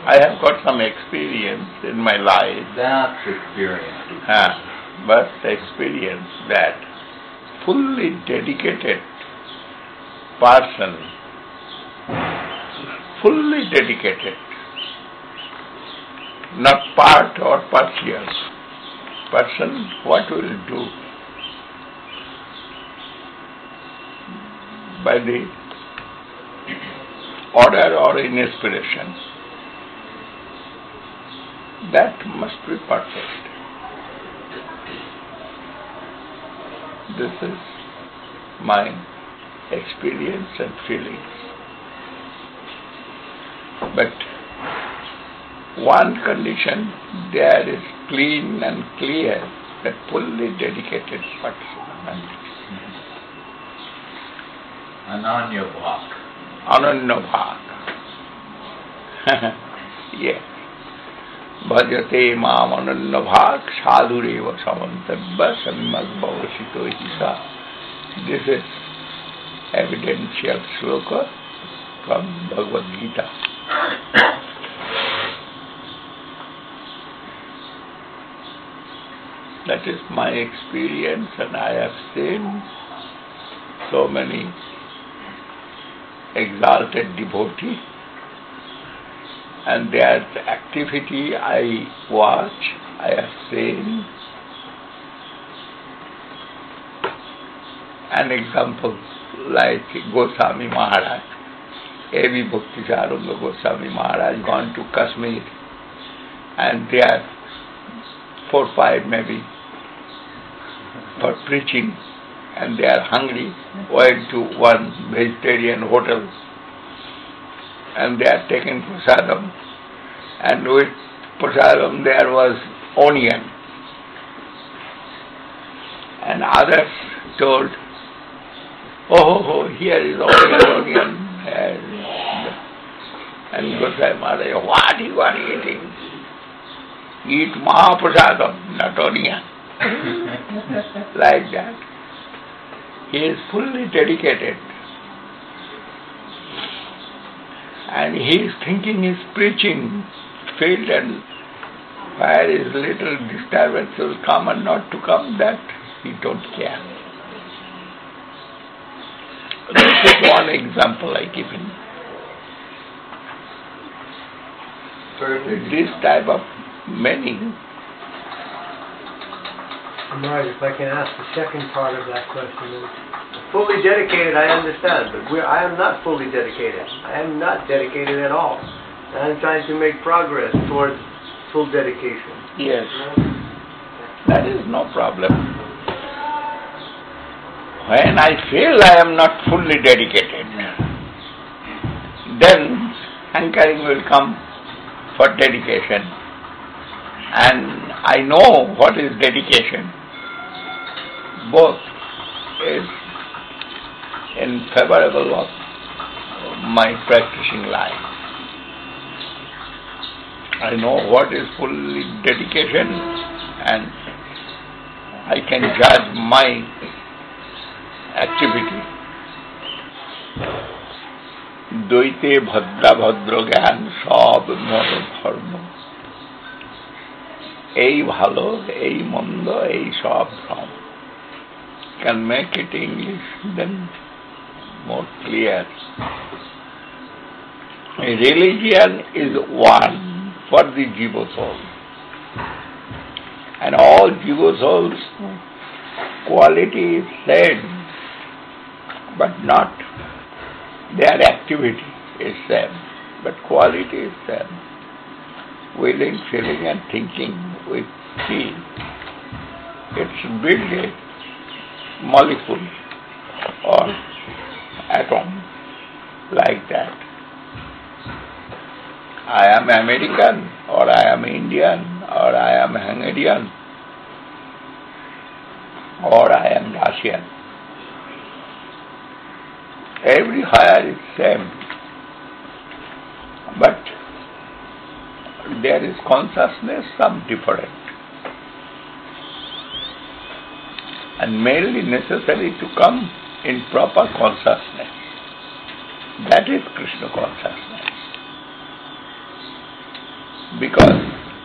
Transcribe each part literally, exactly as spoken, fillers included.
I have got some experience in my life. That's experience. Uh, but the experience that fully dedicated person, fully dedicated, not part or partial person, what will do by the order or in inspiration, that must be perfect. This is my experience and feelings. But one condition there is clean and clear, that fully dedicated person. Ananya Bhak. Ananya Bhak. Yes. Bhajate mam ananya bhak sadhureva samantavya sammadbhavasito isa. This is evidential sloka from Bhagavad Gita. That is my experience, and I have seen so many exalted devotees, and their activity I watch, I have seen. An example like Goswami Maharaj, A V Bhaktisaranga Goswami Maharaj gone to Kashmir, and there four five maybe for preaching, and they are hungry, went to one vegetarian hotel, and they are taking prasadam, and with prasadam there was onion, and others told, oh, oh, oh here is onion, onion, and, and Goswami Maharaj, what you are eating? Eat Mahaprasadam, not onion. Like that. He is fully dedicated, and he is thinking his preaching field, and where is little disturbance will come and not to come, that he don't care. This is one example I give him. This type of many. Right, if I can ask the second part of that question. Is, fully dedicated, I understand, but we're, I am not fully dedicated. I am not dedicated at all. And I'm trying to make progress towards full dedication. Yes, that is no problem. When I feel I am not fully dedicated, then hankering will come for dedication. And I know what is dedication. Both is in favorable of my practicing life. I know what is fully dedication, and I can judge my activity. Doite bhadra bhadra gyan sab moro dharma. Ei bhalo, ei mondo, ei sab dham. Can make it English then more clear. Religion is one for the Jiva soul. And all Jiva souls' quality is same, but not their activity is same, but quality is same. Willing, feeling and thinking with see. It's built a molecule or atom like that. I am American, or I am Indian, or I am Hungarian, or I am Russian. Everywhere is same. But there is consciousness, some different. And merely necessary to come in proper consciousness. That is Krishna consciousness. because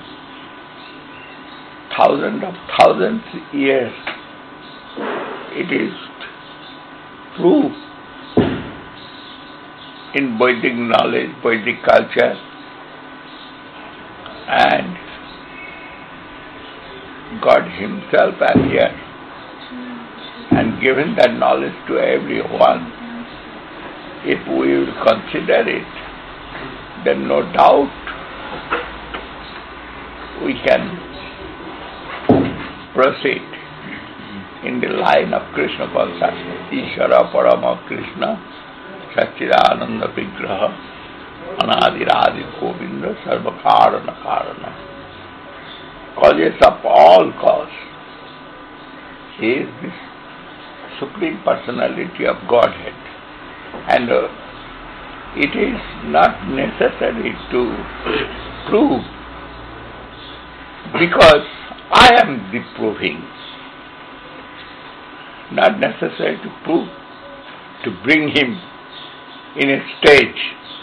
thousands of thousands years it is proved in Vedic knowledge, Vedic culture, and God Himself appeared and given that knowledge to everyone. If we will consider it, then no doubt we can proceed in the line of Krishna consciousness. Ishvara Parama Krishna Satchidananda Vigraha Anadiradi Govinda Sarva Karana Karana. Causes of all cause. He is the Supreme Personality of Godhead. And uh, it is not necessary to prove, because I am the proving. Not necessary to prove, to bring him in a stage,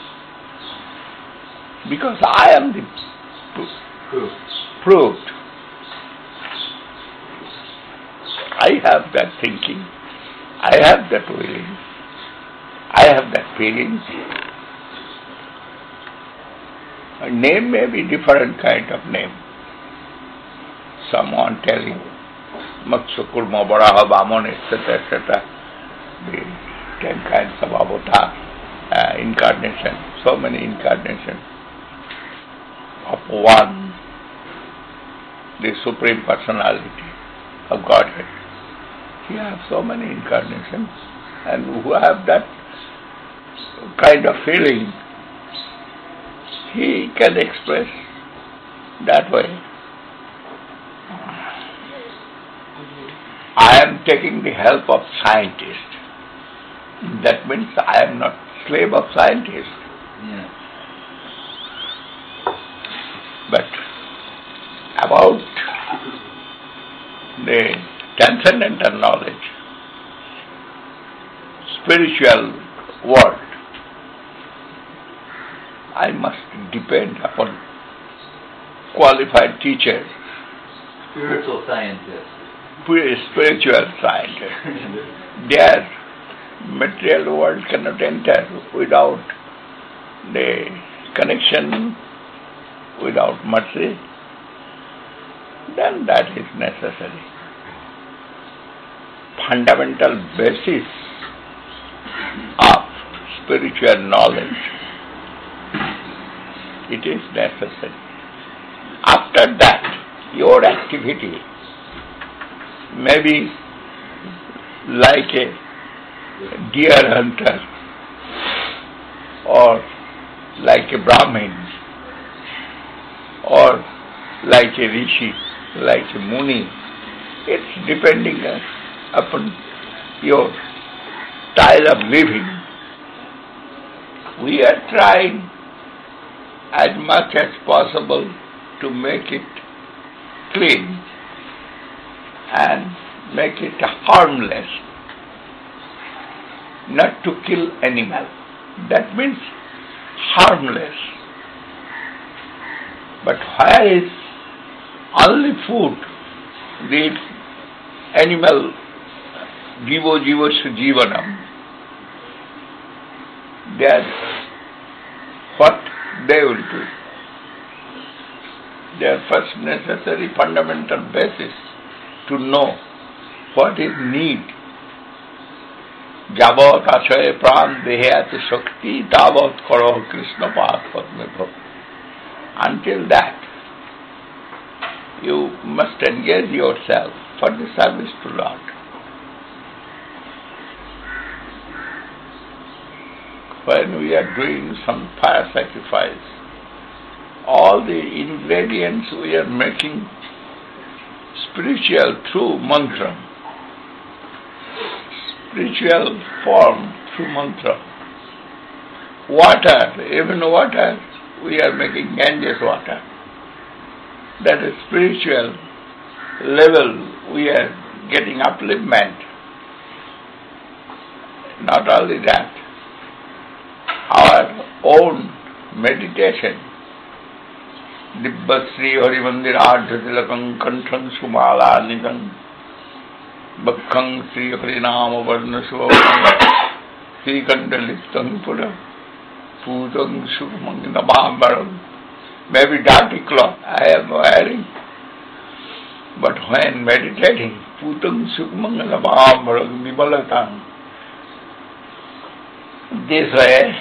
because I am the Proof. proved. I have that thinking, I have that willing, I have that feeling. A name may be different kind of name. Someone telling Matsya, Kurma, Varaha, Vaman, et cetera, et cetera. The ten kinds of avatar, uh, incarnation, so many incarnations of one, the Supreme Personality of Godhead. He has so many incarnations, and who have that kind of feeling, he can express that way. I am taking the help of scientists. That means I am not slave of scientists. Yeah. But about the transcendental knowledge, spiritual world, I must depend upon qualified teachers, Spiritual scientists. spiritual scientists. Their material world cannot enter without the connection, without mercy. Then that is necessary. Fundamental basis of spiritual knowledge, it is necessary. After that, your activity may be like a deer hunter or like a Brahmin or like a rishi, like a muni. It's depending upon your style of living. We are trying as much as possible to make it clean and make it harmless, not to kill animal. That means harmless. But where is only food, the animal, jivo jivasya jivanam, that's what they will do. Their first necessary fundamental basis to know what is need. Javat ashay pran dehayati shakti tavat karo Krishna path padme bhav. Until that, you must engage yourself for the service to Lord. When we are doing some fire sacrifice, all the ingredients we are making spiritual through mantra, spiritual form through mantra. Water, even water, we are making Ganges water. That is spiritual level, we are getting upliftment. Not only that, our own meditation Dibbasri Harimandir Ardhatilakam Kantham Sumala Nidam Bhakkam Sri Harinama Varna Suvakam Sri Kandaliptam Pura Pudam Sukamangina Mahambaram. Maybe dirty cloth I am wearing, but when meditating, Pudam Sukamangina Mahambaram Vimalatam. This way,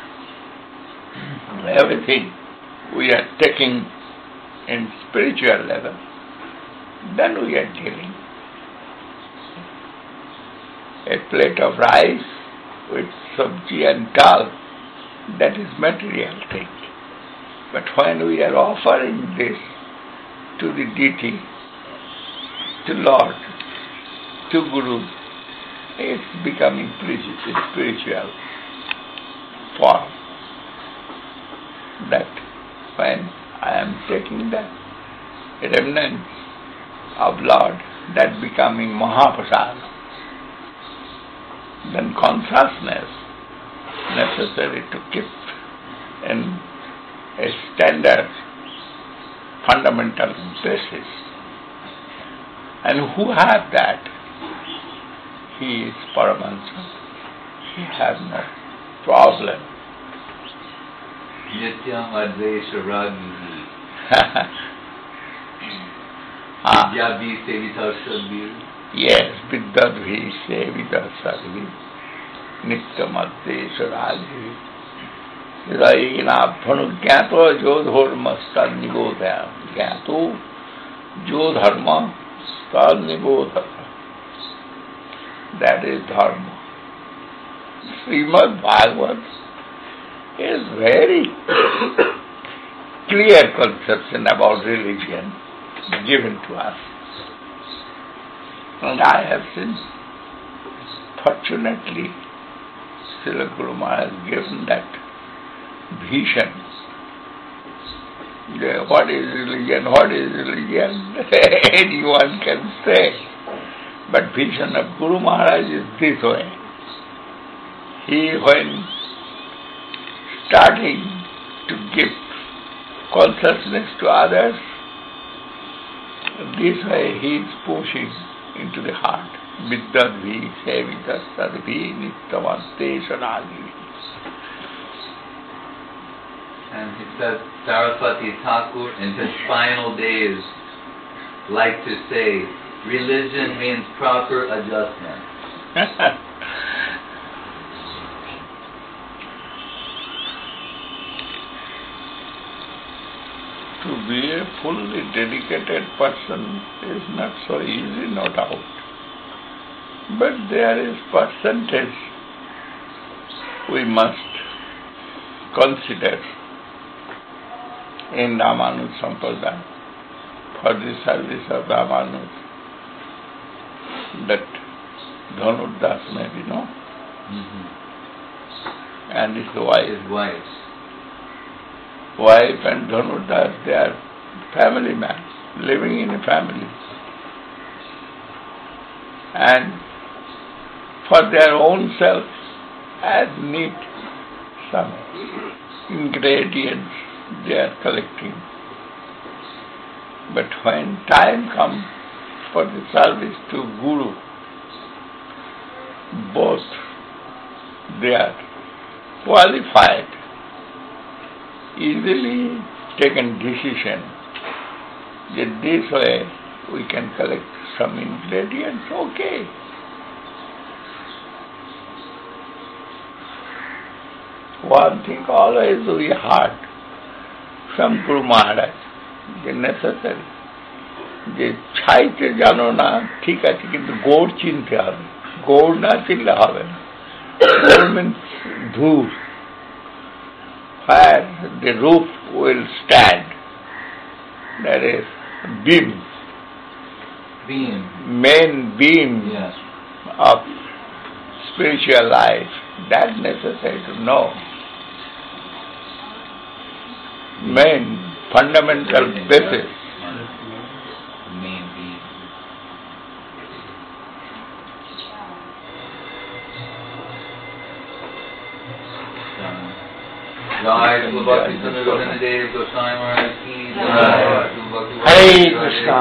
everything we are taking in spiritual level, then we are dealing. A plate of rice with sabji and dal, that is material thing. But when we are offering this to the deity, to Lord, to Guru, it's becoming spiritual form. That when I am taking the remnants of Lord, that becoming Mahaprasad, then consciousness necessary to keep in a standard fundamental basis. And who has that? He is Paramahansa. He has no problem. Nityam Advaita Ragi. Vidyavi Sevita Sadhvi. Yes, Vidyadvi Sevita Sadhvi. Nityam Advaita Ragi. Raina Bhanugyato Jodhorma Stadnibodha. Gyato Jodharma Stadnibodha. That is Dharma. Srimad Bhagavad is very clear conception about religion given to us. And I have seen, fortunately, Srila Guru Maharaj has given that vision. Yeah, what is religion? What is religion? Anyone can say. But vision of Guru Maharaj is this way. He, when starting to give consciousness to others, this way he is pushing into the heart. Vidyadvi sevita sadvi nityamante sanagi. And he says, Saraswati Thakur in his final days liked to say, religion means proper adjustment. To be a fully dedicated person is not so easy, no doubt. But there is percentage we must consider in Ramanuja Sampradaya for the service of Ramanuja. That Dhanurdas maybe, no? Mm-hmm. And his wife. His wife. Wife and Dhanurdas, they are family man, living in a family. And for their own self, as need some ingredients they are collecting. But when time comes for the service to Guru, both they are qualified, easily taken decision that this way we can collect some ingredients, okay. One thing always we heard from Guru Maharaj, the necessary, যে ছাইতে জানো না ঠিক আছে কিন্তু গোড় চিনতে হবে, গোড় না চিনলে হবে না. Gold means dhur, where the roof will stand. That is beam, beam, main beam yes. of spiritual life. That's necessary to know. Main fundamental basis. Main beam. Jai Bhakti Sundar Dev Goswami Maharaj ki Jai. Krishna.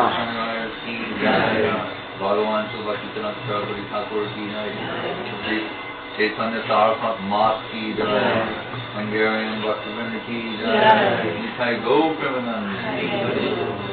Bhagavan Shri Bhaktivinoda Saraswati Thakur ki jai. Shri Chaitanya Saraswat Mat ki jai. Hungarian Bhaktivinoda ki jai. Nitai Gaur Premanand.